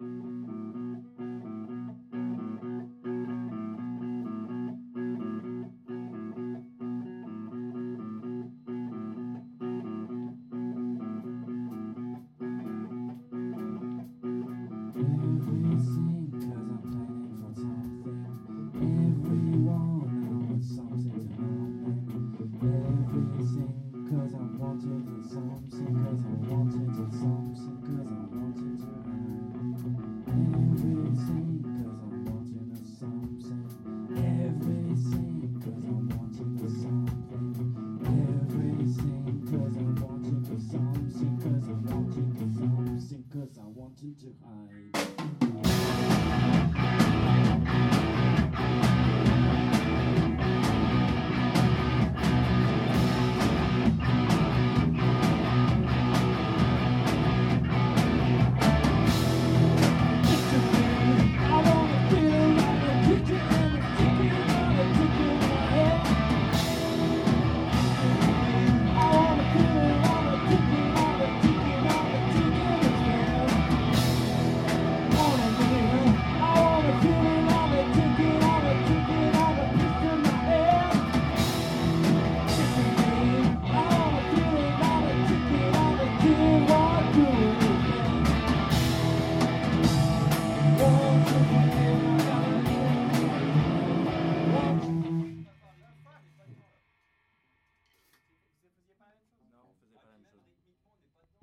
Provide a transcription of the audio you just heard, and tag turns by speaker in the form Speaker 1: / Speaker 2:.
Speaker 1: Everything, cause I'm planning for something. Everyone, I want something to happen. Everything, cause I'm wanting to something, cause I'm wanting to something, cause I'm wanting to happen. Everything, cause I'm wanting to something. Everything, cause I'm wanting to something. Everything, cause I'm wanting to something, cause I'm wanting to something, cause I'm wanting to hide.